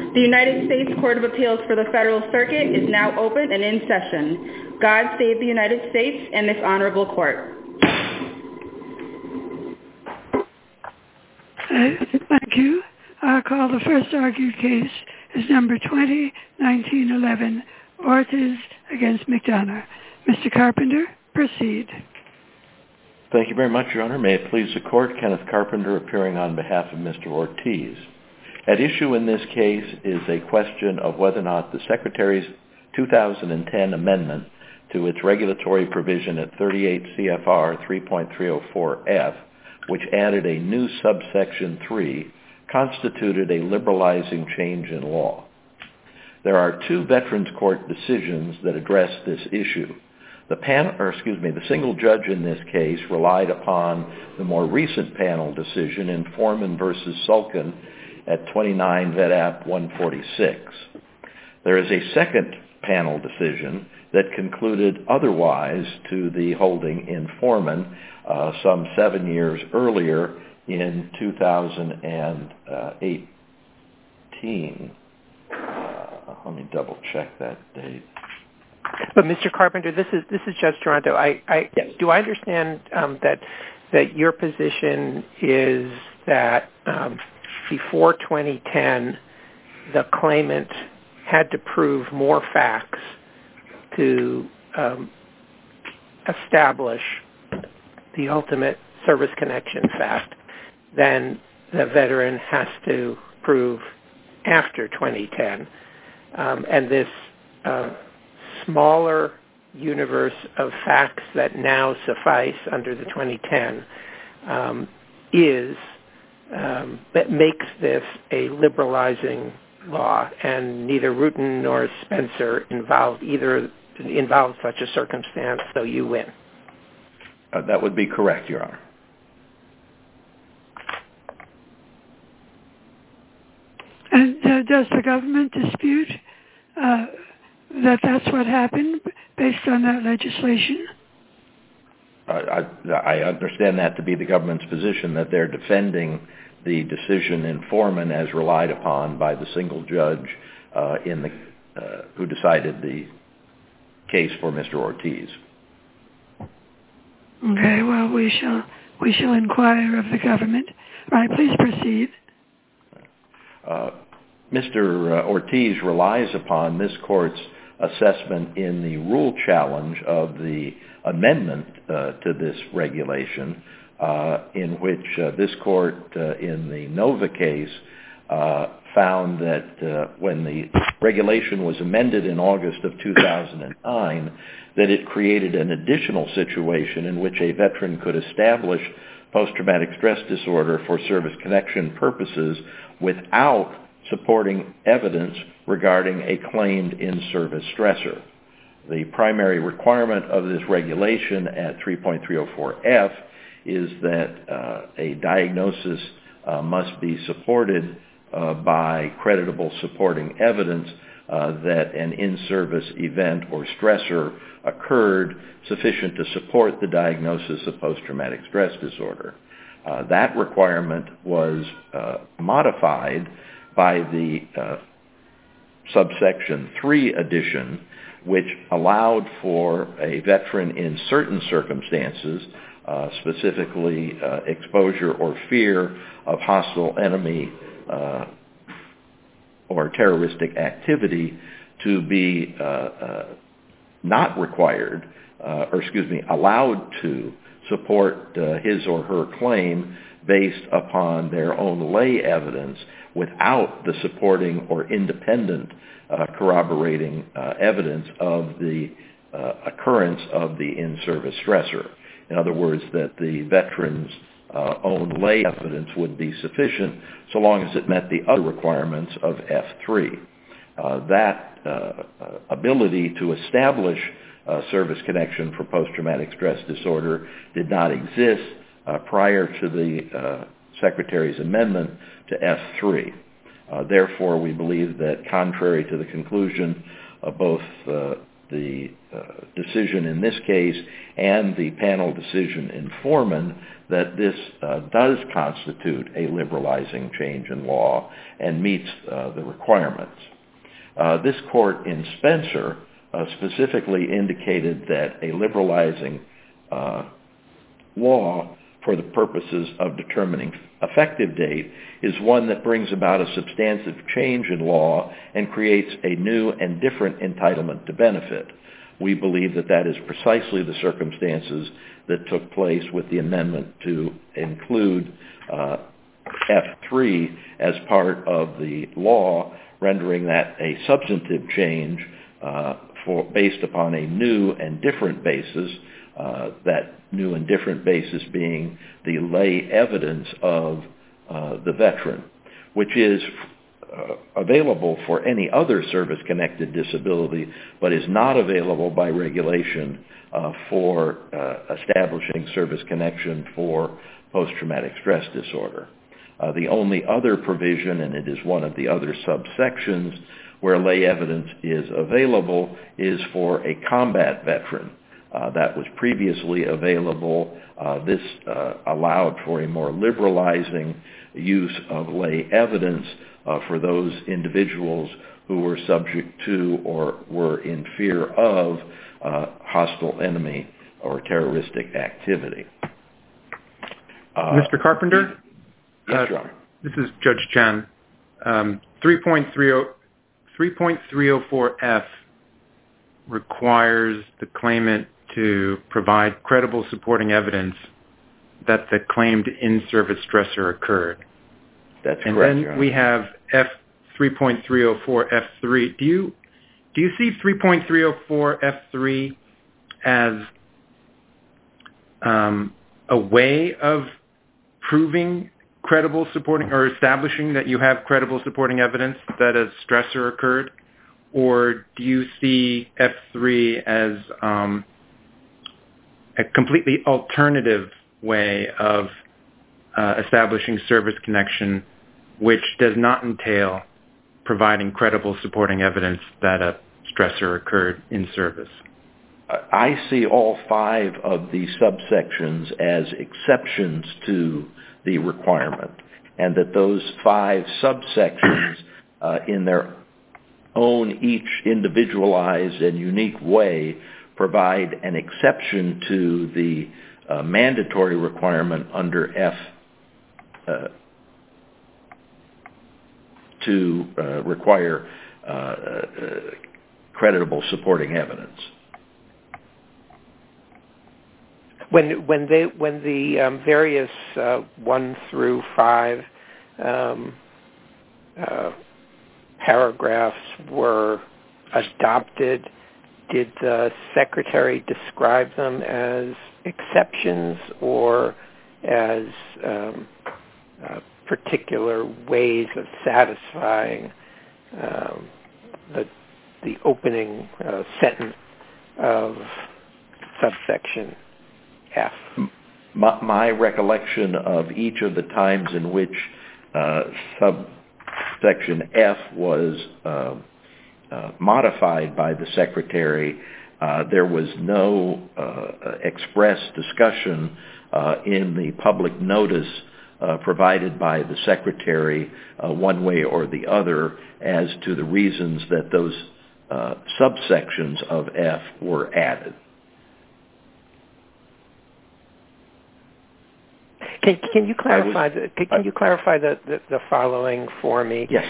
The United States Court of Appeals for the Federal Circuit is now open and in session. God save the United States and this honorable court. Thank you. I'll call the first argued case is number 20-1911, Ortiz against McDonough. Mr. Carpenter, proceed. Thank you very much, Your Honor. May it please the Court, Kenneth Carpenter appearing on behalf of Mr. Ortiz. At issue in this case is a question of whether or not the Secretary's 2010 amendment to its regulatory provision at 38 CFR 3.304F, which added a new subsection 3, constituted a liberalizing change in law. There are two Veterans Court decisions that address this issue. The single judge in this case relied upon the more recent panel decision in Foreman v. Sulkin at 29 Vet App 146. There is a second panel decision that concluded otherwise to the holding in Foreman some 7 years earlier in 2018. Let me double check that date. But Mr. Carpenter, this is Judge Toronto. Yes. Do I understand that your position is that before 2010, the claimant had to prove more facts to establish the ultimate service connection fact than the veteran has to prove after 2010, and this smaller universe of facts that now suffice under the 2010 that makes this a liberalizing law, and neither Rutan nor Spencer involved such a circumstance, so you win. That would be correct, Your Honor. And does the government dispute that that's what happened based on that legislation? I understand that to be the government's position, that they're defending the decision in Foreman as relied upon by the single judge who decided the case for Mr. Ortiz. Okay, well, we shall inquire of the government. All right, please proceed. Mr. Ortiz relies upon this court's assessment in the rule challenge of the amendment to this regulation, in which this court in the Nova case found that when the regulation was amended in August of 2009, that it created an additional situation in which a veteran could establish post-traumatic stress disorder for service connection purposes without supporting evidence regarding a claimed in-service stressor. The primary requirement of this regulation at 3.304F is that a diagnosis must be supported by creditable supporting evidence that an in-service event or stressor occurred sufficient to support the diagnosis of post-traumatic stress disorder. That requirement was modified by the subsection 3 addition, which allowed for a veteran in certain circumstances, specifically exposure or fear of hostile enemy or terroristic activity, to be allowed to support his or her claim based upon their own lay evidence without the supporting or independent corroborating evidence of the occurrence of the in-service stressor. In other words, that the veteran's own lay evidence would be sufficient so long as it met the other requirements of F3. That ability to establish service connection for post-traumatic stress disorder did not exist prior to the Secretary's amendment to F3. Therefore, we believe that contrary to the conclusion of both the decision in this case and the panel decision in Foreman that this does constitute a liberalizing change in law and meets the requirements. This court in Spencer specifically indicated that a liberalizing law for the purposes of determining effective date is one that brings about a substantive change in law and creates a new and different entitlement to benefit. We believe that that is precisely the circumstances that took place with the amendment to include F3 as part of the law, rendering that a substantive change based upon a new and different basis, that new and different basis being the lay evidence of the veteran, which is available for any other service-connected disability, but is not available by regulation for establishing service connection for post-traumatic stress disorder. The only other provision, and it is one of the other subsections where lay evidence is available, is for a combat veteran. That was previously available. This allowed for a more liberalizing use of lay evidence for those individuals who were subject to or were in fear of hostile enemy or terroristic activity. Mr. Carpenter? Yes, Your Honor. This is Judge Chen. 3.304F requires the claimant to provide credible supporting evidence that the claimed in-service stressor occurred. That's and correct, then Your Honor. We have 3.304F3. Do you see 3.304F3 as a way of proving credible supporting or establishing that you have credible supporting evidence that a stressor occurred? Or do you see F3 as a completely alternative way of establishing service connection, which does not entail providing credible supporting evidence that a stressor occurred in service? I see all 5 of the subsections as exceptions to the requirement, and that those 5 subsections in their own each individualized and unique way provide an exception to the mandatory requirement under F to require credible supporting evidence. When the various 1 through 5 paragraphs were adopted, did the Secretary describe them as exceptions or as particular ways of satisfying the opening sentence of subsection F? My recollection of each of the times in which subsection F was modified by the Secretary, there was no express discussion in the public notice provided by the Secretary one way or the other as to the reasons that those subsections of F were added. Can you clarify the following for me? Yes.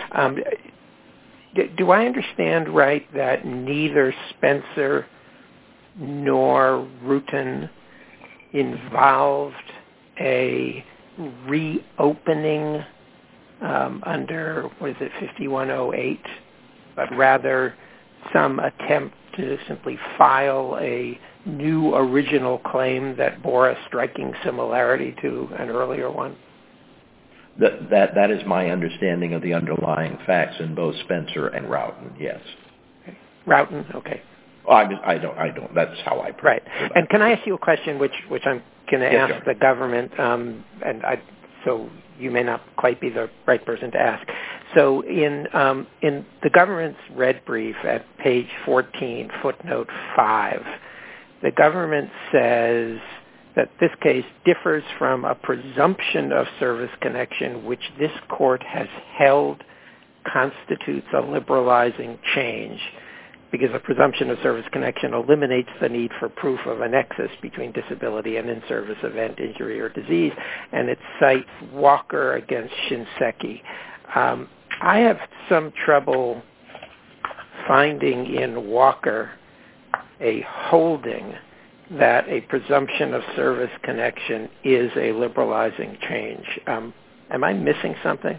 Do I understand right that neither Spencer nor Rutan involved a reopening under, 5108, but rather some attempt to simply file a new original claim that bore a striking similarity to an earlier one? That is my understanding of the underlying facts in both Spencer and Rutan, yes. Okay. Rutan, okay. I don't. That's how I put it. Right. And can I ask you a question which I'm going to ask the government, so you may not quite be the right person to ask. So in the government's red brief at page 14, footnote 5, the government says that this case differs from a presumption of service connection, which this court has held constitutes a liberalizing change, because a presumption of service connection eliminates the need for proof of a nexus between disability and in-service event, injury, or disease, and it cites Walker against Shinseki. I have some trouble finding in Walker a holding that a presumption of service connection is a liberalizing change. Am I missing something?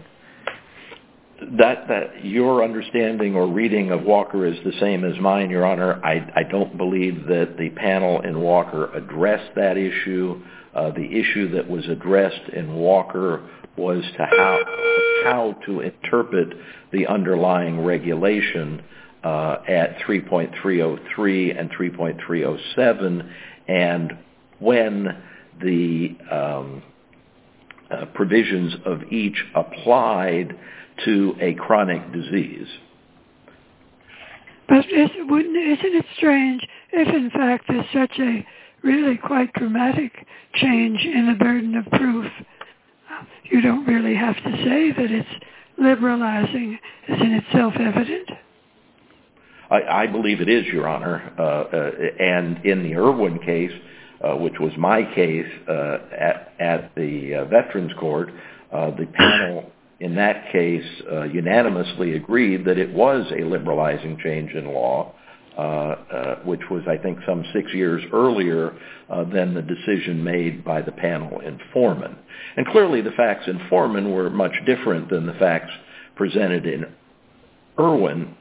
That your understanding or reading of Walker is the same as mine, Your Honor. I don't believe that the panel in Walker addressed that issue. The issue that was addressed in Walker was to how to interpret the underlying regulation at 3.303 and 3.307, and when the provisions of each applied to a chronic disease. But isn't it strange if, in fact, there's such a really quite dramatic change in the burden of proof? You don't really have to say that it's liberalizing. Isn't it self-evident? I believe it is, Your Honor. And in the Irwin case, which was my case at the Veterans Court, the panel in that case unanimously agreed that it was a liberalizing change in law, which was, I think, some 6 years earlier than the decision made by the panel in Foreman. And clearly the facts in Foreman were much different than the facts presented in Irvin,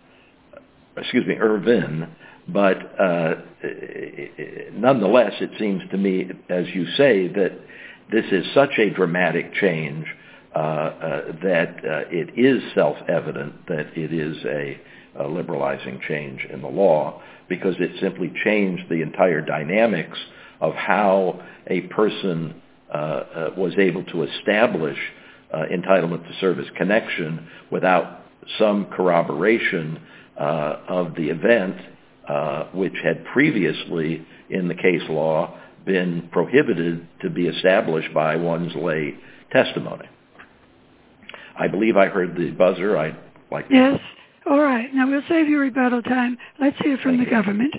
but nonetheless, it seems to me, as you say, that this is such a dramatic change that it is self-evident that it is a liberalizing change in the law, because it simply changed the entire dynamics of how a person was able to establish entitlement to service connection without some corroboration of the event, which had previously in the case law been prohibited to be established by one's lay testimony. I believe I heard the buzzer. I'd like to... Yes. All right. Now we'll save you rebuttal time. Let's hear from the government.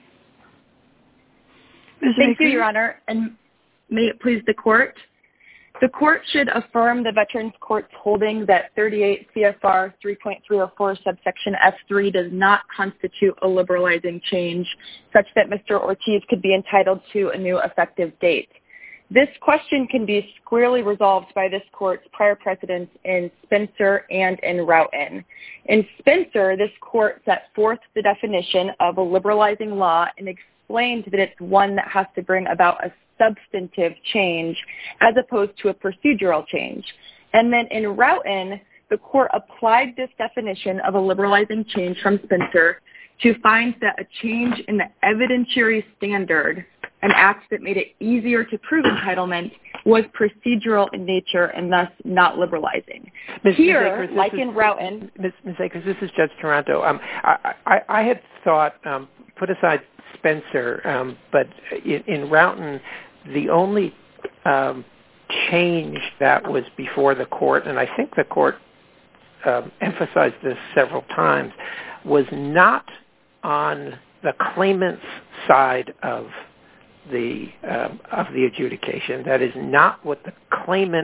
Ms. Thank Akers? you, Your Honor, and may it please the court. The court should affirm the Veterans Court's holding that 38 CFR 3.304 subsection F3 does not constitute a liberalizing change, such that Mr. Ortiz could be entitled to a new effective date. This question can be squarely resolved by this court's prior precedents in Spencer and in Roughton. In Spencer, this court set forth the definition of a liberalizing law and explained that it's one that has to bring about a substantive change as opposed to a procedural change. And then in Roughton, the court applied this definition of a liberalizing change from Spencer to find that a change in the evidentiary standard, an act that made it easier to prove entitlement, was procedural in nature and thus not liberalizing. Ms. Here, Akers, like in Roughton... Ms. Akers, this is Judge Toronto. I had thought, put aside Spencer, but in Roughton, the only change that was before the court, and I think the court emphasized this several times, was not on the claimant's side of the adjudication. That is not what the claimant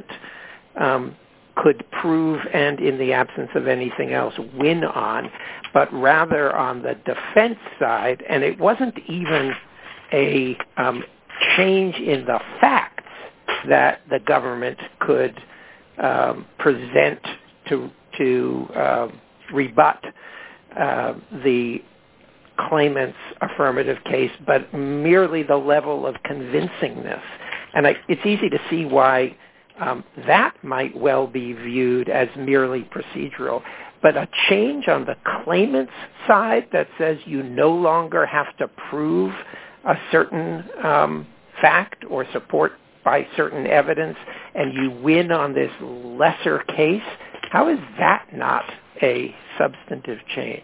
could prove and, in the absence of anything else, win on, but rather on the defense side. And it wasn't even a change in the facts that the government could present to rebut the claimant's affirmative case, but merely the level of convincingness. And it's easy to see why that might well be viewed as merely procedural. But a change on the claimant's side that says you no longer have to prove a certain fact or support by certain evidence, and you win on this lesser case, How is that not a substantive change?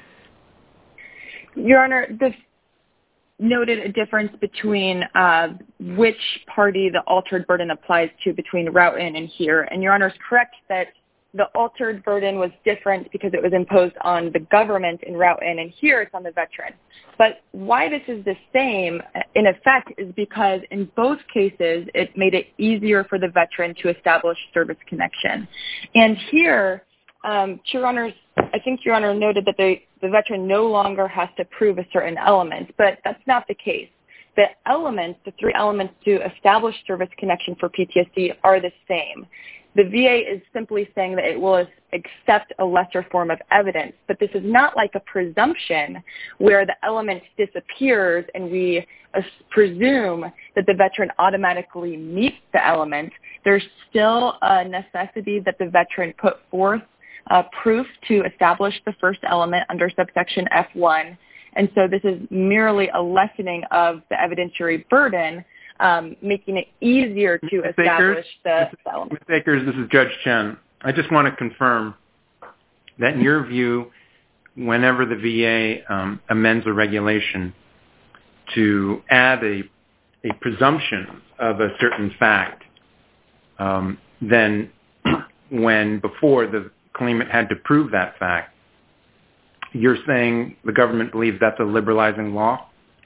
Your Honor, this noted a difference between which party the altered burden applies to between Roughton and here. And Your Honor is correct that the altered burden was different because it was imposed on the government in Roughton, and here it's on the veteran. But why this is the same, in effect, is because in both cases, it made it easier for the veteran to establish service connection. And here, Your Honor, I think Your Honor noted that the veteran no longer has to prove a certain element, but that's not the case. The elements, the three elements to establish service connection for PTSD are the same. The VA is simply saying that it will accept a lesser form of evidence, but this is not like a presumption where the element disappears and we presume that the veteran automatically meets the element. There's still a necessity that the veteran put forth proof to establish the first element under subsection F1. And so this is merely a lessening of the evidentiary burden, making it easier to establish the element. Ms. Akers, this is Judge Chen. I just want to confirm that in your view, whenever the VA amends a regulation to add a presumption of a certain fact, then when before the claimant had to prove that fact, you're saying the government believes that's a liberalizing law?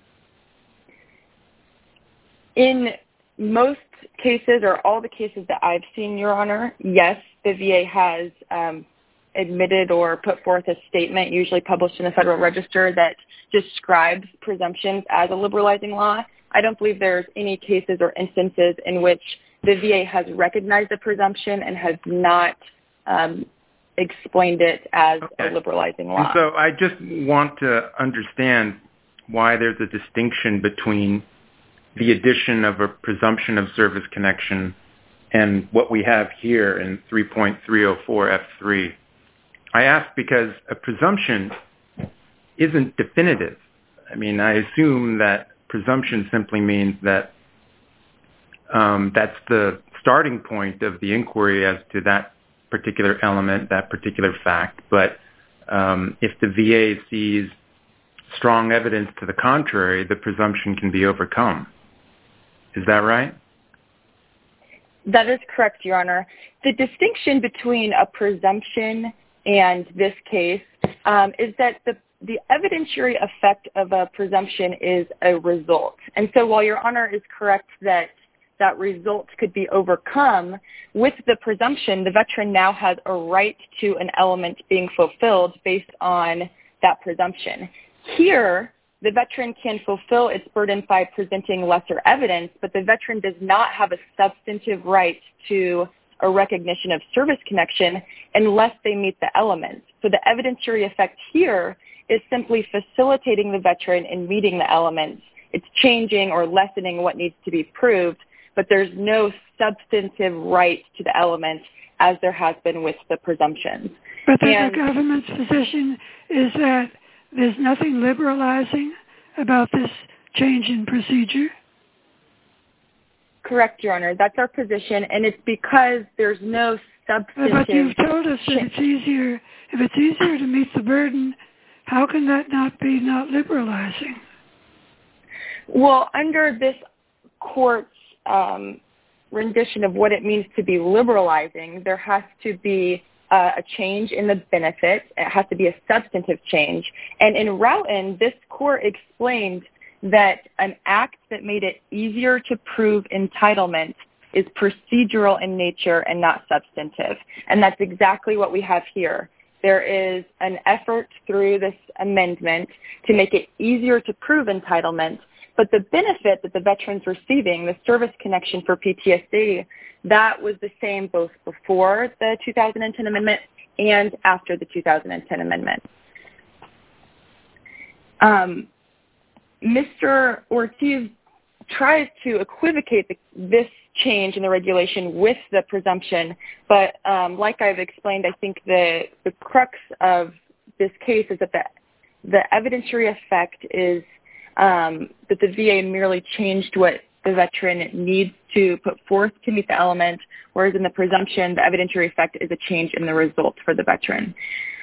In most cases, or all the cases that I've seen, Your Honor, yes, the VA has admitted or put forth a statement, usually published in the Federal Register, that describes presumptions as a liberalizing law. I don't believe there's any cases or instances in which the VA has recognized the presumption and has not explained it as a liberalizing law. And so I just want to understand why there's a distinction between the addition of a presumption of service connection and what we have here in 3.304F3. I ask because a presumption isn't definitive. I mean, I assume that presumption simply means that that's the starting point of the inquiry as to that particular element, that particular fact. But if the VA sees strong evidence to the contrary, the presumption can be overcome. Is that right? That is correct, Your Honor. The distinction between a presumption and this case is that the evidentiary effect of a presumption is a result. And so while Your Honor is correct that that result could be overcome, with the presumption, the veteran now has a right to an element being fulfilled based on that presumption. Here, the veteran can fulfill its burden by presenting lesser evidence, but the veteran does not have a substantive right to a recognition of service connection unless they meet the elements. So the evidentiary effect here is simply facilitating the veteran in meeting the elements. It's changing or lessening what needs to be proved, but there's no substantive right to the elements as there has been with the presumptions. But the government's position is that there's nothing liberalizing about this change in procedure? Correct, Your Honor. That's our position, and it's because there's no substantive... But you've told us that it's easier. If it's easier to meet the burden, how can that not be not liberalizing? Well, under this court's rendition of what it means to be liberalizing, there has to be a change in the benefit. It has to be a substantive change. And in Roughton, this court explained that an act that made it easier to prove entitlement is procedural in nature and not substantive. And that's exactly what we have here. There is an effort through this amendment to make it easier to prove entitlement, but the benefit that the veteran's receiving, the service connection for PTSD, that was the same both before the 2010 amendment and after the 2010 amendment. Mr. Ortiz tries to equivocate this change in the regulation with the presumption, but like I've explained, I think the crux of this case is that the evidentiary effect is that the VA merely changed what the veteran needs to put forth to meet the element, whereas in the presumption, the evidentiary effect is a change in the result for the veteran.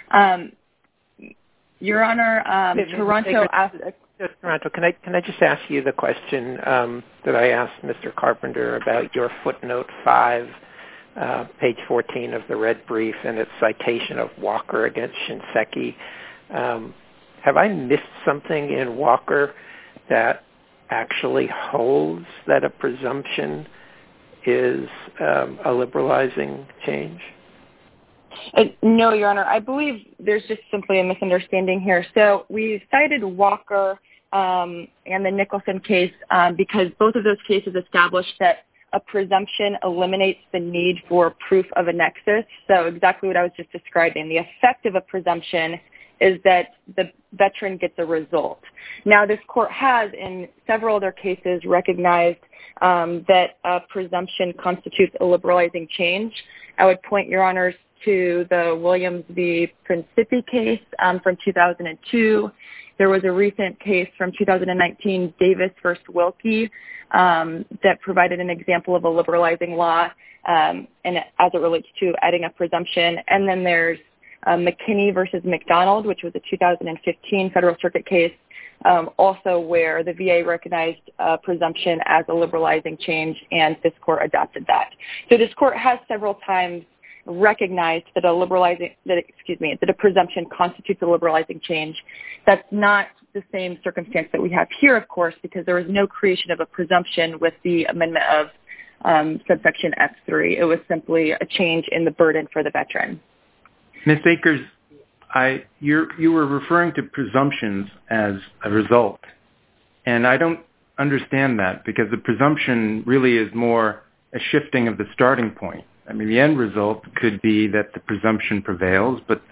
Your Honor, Toronto asked... Toronto, can I just ask you the question that I asked Mr. Carpenter about your footnote 5, page 14 of the red brief, and its citation of Walker against Shinseki? Have I missed something in Walker that actually holds that a presumption is a liberalizing change? No, Your Honor. I believe there's just simply a misunderstanding here. So we cited Walker and the Nicholson case because both of those cases established that a presumption eliminates the need for proof of a nexus. So exactly what I was just describing. The effect of a presumption is that the veteran gets a result. Now, this court has, in several other cases, recognized that a presumption constitutes a liberalizing change. I would point, Your Honors, to the Williams v. Principi case from 2002. There was a recent case from 2019, Davis v. Wilkie, that provided an example of a liberalizing law and as it relates to adding a presumption. And then there's McKinney v. McDonald, which was a 2015 Federal Circuit case, also where the VA recognized presumption as a liberalizing change, and this court adopted that. So this court has several times recognized that a presumption constitutes a liberalizing change. That's not the same circumstance that we have here, of course, because there was no creation of a presumption with the amendment of subsection F3. It was simply a change in the burden for the veteran. Ms. Akers, you were referring to presumptions as a result, and I don't understand that because the presumption really is more a shifting of the starting point. I mean, the end result could be that the presumption prevails, but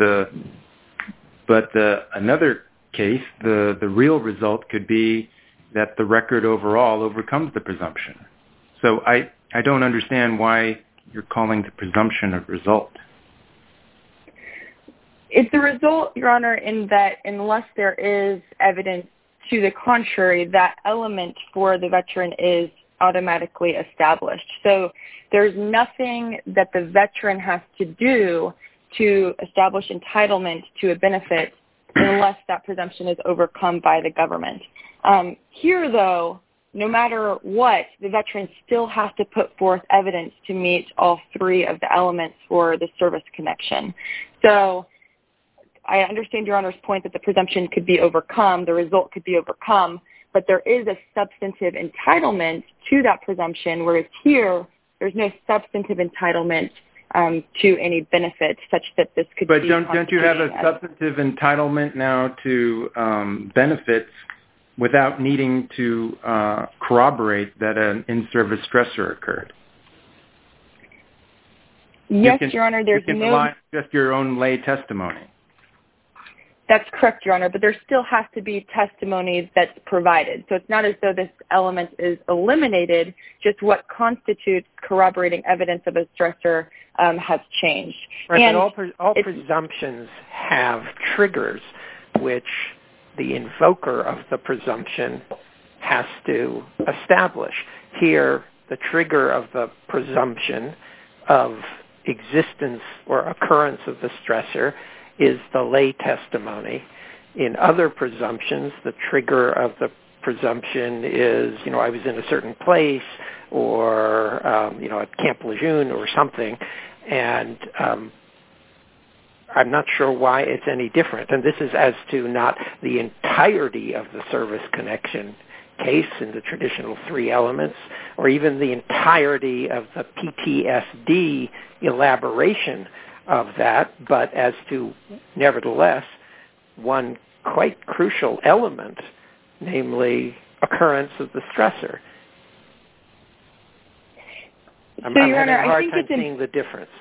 another case, the real result could be that the record overall overcomes the presumption. So I don't understand why you're calling the presumption a result. It's a result, Your Honor, in that unless there is evidence to the contrary, that element for the veteran is automatically established. So there's nothing that the veteran has to do to establish entitlement to a benefit unless that presumption is overcome by the government. Here, though, no matter what, the veteran still has to put forth evidence to meet all three of the elements for the service connection. So I understand Your Honor's point that the presumption could be overcome, the result could be overcome, but there is a substantive entitlement to that presumption, whereas here there's no substantive entitlement to any benefit such that this could be... But don't you have a substantive entitlement now to benefits without needing to corroborate that an in-service stressor occurred? Yes, Your Honor, there's no... You can rely on just your own lay testimony. That's correct, Your Honor, but there still has to be testimony that's provided. So it's not as though this element is eliminated, just what constitutes corroborating evidence of a stressor has changed. Right, and all presumptions have triggers which the invoker of the presumption has to establish. Here, the trigger of the presumption of existence or occurrence of the stressor is the lay testimony. In other presumptions, the trigger of the presumption is, I was in a certain place or, at Camp Lejeune or something, and I'm not sure why it's any different. And this is as to not the entirety of the service connection case in the traditional three elements, or even the entirety of the PTSD elaboration of that, but as to, nevertheless, one quite crucial element, namely occurrence of the stressor. I'm having a hard time seeing the difference.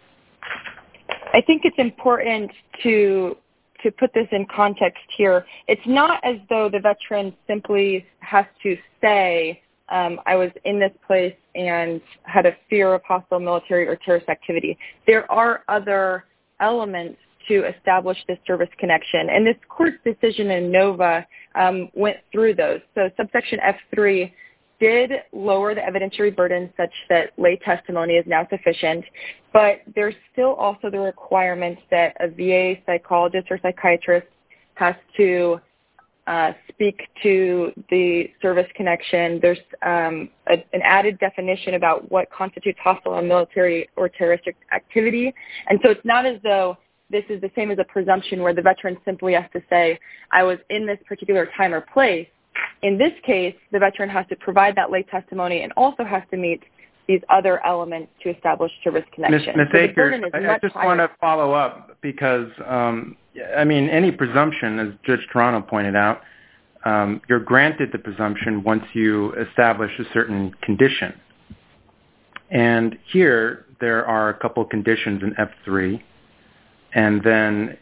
I think it's important to put this in context here. It's not as though the veteran simply has to say, I was in this place and had a fear of hostile military or terrorist activity. There are other elements to establish this service connection, and this court's decision in NOVA went through those. So subsection F3 did lower the evidentiary burden such that lay testimony is now sufficient, but there's still also the requirement that a VA psychologist or psychiatrist has to speak to the service connection. There's an added definition about what constitutes hostile or military or terroristic activity. And so it's not as though this is the same as a presumption where the veteran simply has to say, I was in this particular time or place. In this case, the veteran has to provide that lay testimony and also has to meet these other elements to establish service connection. Ms. Akers, I just want to follow up because, any presumption, as Judge Toronto pointed out, you're granted the presumption once you establish a certain condition. And here, there are a couple conditions in F3, and then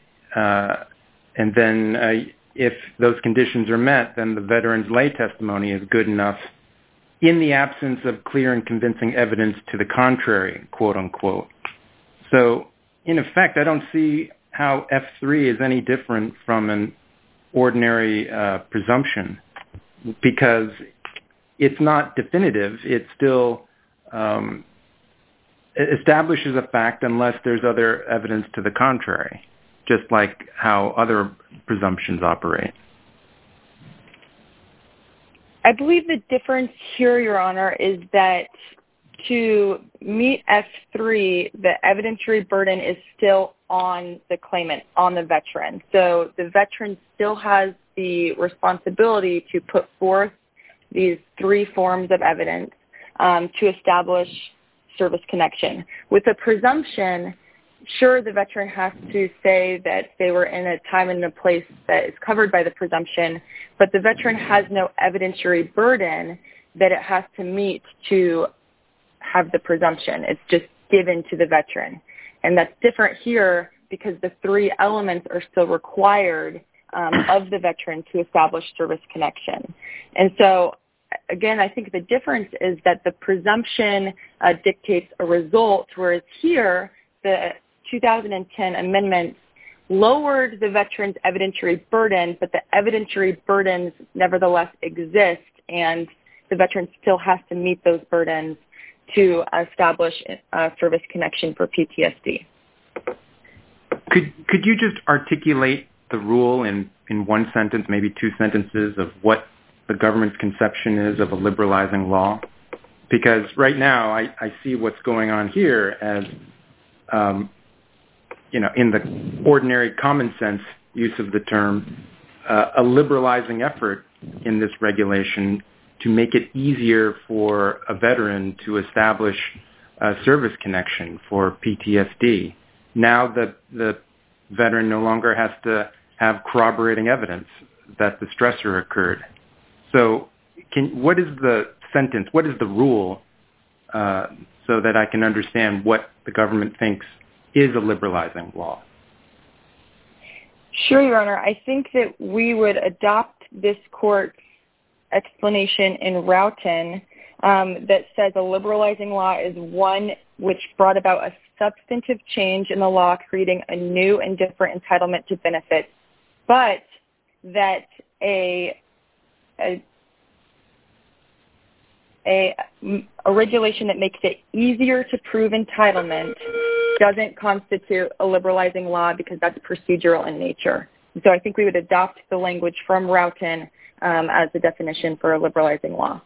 if those conditions are met, then the veteran's lay testimony is good enough in the absence of clear and convincing evidence to the contrary, quote unquote. So, in effect, I don't see how F3 is any different from an ordinary presumption because it's not definitive. It still establishes a fact unless there's other evidence to the contrary, just like how other presumptions operate. I believe the difference here, Your Honor, is that to meet F3, the evidentiary burden is still on the claimant, on the veteran. So the veteran still has the responsibility to put forth these three forms of evidence to establish service connection. With a presumption, sure, the veteran has to say that they were in a time and a place that is covered by the presumption, but the veteran has no evidentiary burden that it has to meet to have the presumption. It's just given to the veteran. And that's different here because the three elements are still required of the veteran to establish service connection. And so, again, I think the difference is that the presumption dictates a result, whereas here, the 2010 amendments lowered the veteran's evidentiary burden, but the evidentiary burdens nevertheless exist, and the veteran still has to meet those burdens to establish service connection for PTSD. Could you just articulate the rule in one sentence, maybe two sentences, of what the government's conception is of a liberalizing law? Because right now I see what's going on here as in the ordinary common sense use of the term, a liberalizing effort in this regulation to make it easier for a veteran to establish a service connection for PTSD. Now that the veteran no longer has to have corroborating evidence that the stressor occurred. So what is the sentence, what is the rule, so that I can understand what the government thinks is a liberalizing law? Sure, Your Honor. I think that we would adopt this court's explanation in Roughton that says a liberalizing law is one which brought about a substantive change in the law, creating a new and different entitlement to benefits, but that a regulation that makes it easier to prove entitlement doesn't constitute a liberalizing law because that's procedural in nature. So I think we would adopt the language from Roughton as the definition for a liberalizing law.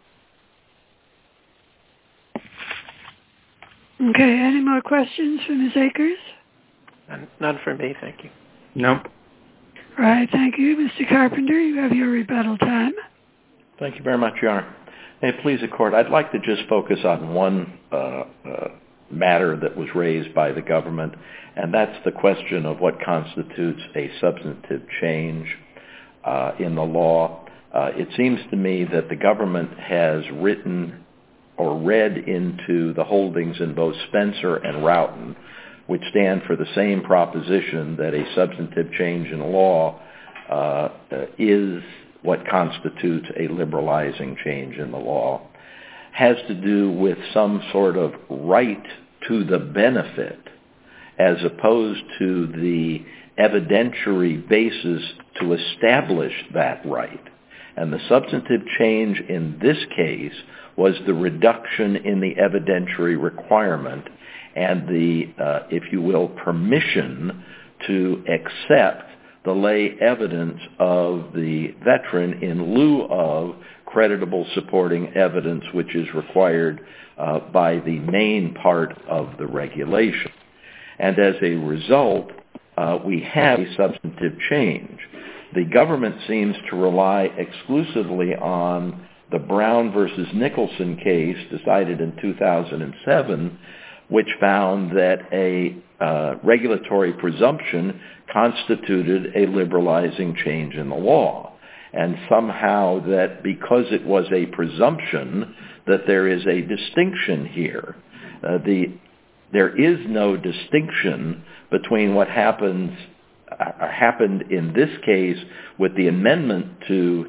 Okay, any more questions for Ms. Akers? None for me, thank you. No. All right, thank you. Mr. Carpenter, you have your rebuttal time. Thank you very much, Your Honor. May it please the Court, I'd like to just focus on one matter that was raised by the government, and that's the question of what constitutes a substantive change in the law. It seems to me that the government has written or read into the holdings in both Spencer and Roughton, which stand for the same proposition that a substantive change in law is what constitutes a liberalizing change in the law, has to do with some sort of right to the benefit as opposed to the evidentiary basis to establish that right. And the substantive change in this case was the reduction in the evidentiary requirement and the, if you will, permission to accept the lay evidence of the veteran in lieu of creditable supporting evidence, which is required by the main part of the regulation. And as a result, we have a substantive change. The government seems to rely exclusively on the Brown versus Nicholson case decided in 2007, which found that a regulatory presumption constituted a liberalizing change in the law. And somehow that because it was a presumption that there is a distinction here. There is no distinction between what happened in this case with the amendment to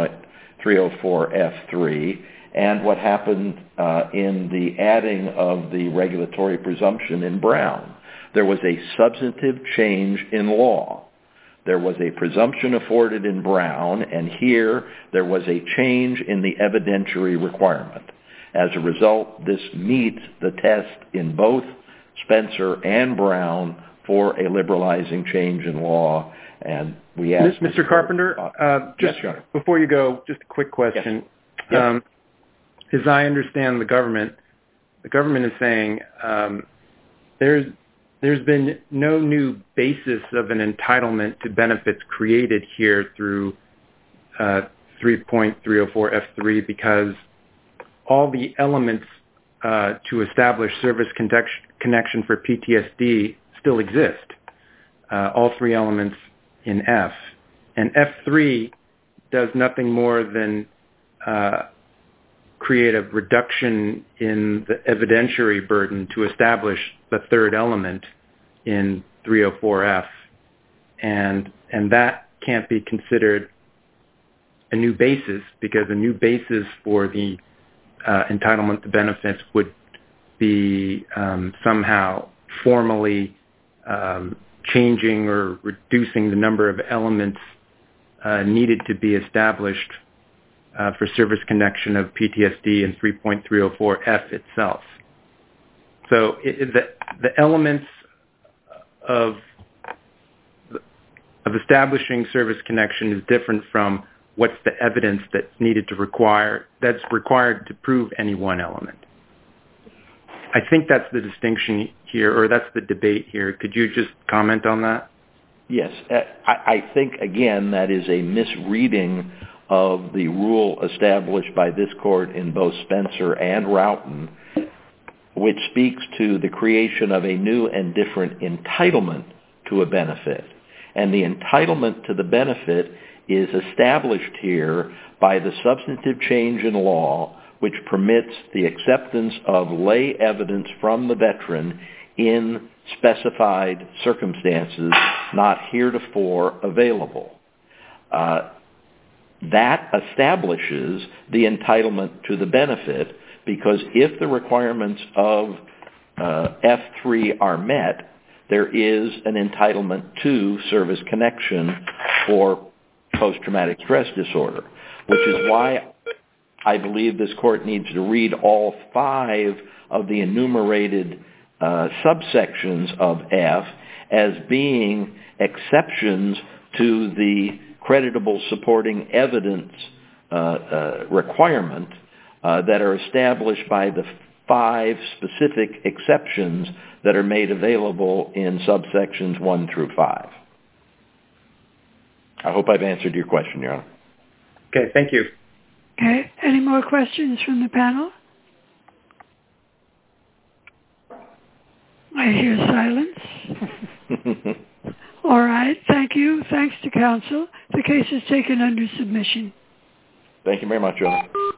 3.304F3 and what happened in the adding of the regulatory presumption in Brown. There was a substantive change in law. There was a presumption afforded in Brown, and here there was a change in the evidentiary requirement. As a result, this meets the test in both Spencer and Brown for a liberalizing change in law. And we ask Mr. Carpenter, before you go, just a quick question. Yes. As I understand the government is saying there's been no new basis of an entitlement to benefits created here through 3.304F3 because all the elements to establish service connection for PTSD still exist, all three elements in F. And F3 does nothing more than create a reduction in the evidentiary burden to establish the third element in 304F. And that can't be considered a new basis because a new basis for the entitlement to benefits would be somehow formally changing or reducing the number of elements needed to be established for service connection of PTSD in 3.304F itself. So the elements of establishing service connection is different from what's the evidence that's required to prove any one element. I think that's the distinction here, or that's the debate here. Could you just comment on that? Yes. I think, again, that is a misreading of the rule established by this court in both Spencer and Roughton, which speaks to the creation of a new and different entitlement to a benefit. And the entitlement to the benefit is established here by the substantive change in law, which permits the acceptance of lay evidence from the veteran in specified circumstances not heretofore available. That establishes the entitlement to the benefit because if the requirements of F3 are met, there is an entitlement to service connection for post-traumatic stress disorder, which is why I believe this court needs to read all 5 of the enumerated subsections of F as being exceptions to the creditable supporting evidence requirement that are established by the 5 specific exceptions that are made available in subsections 1 through 5. I hope I've answered your question, Your Honor. Okay, thank you. Okay, any more questions from the panel? I hear silence. All right, thank you. Thanks to counsel. The case is taken under submission. Thank you very much, Your Honor.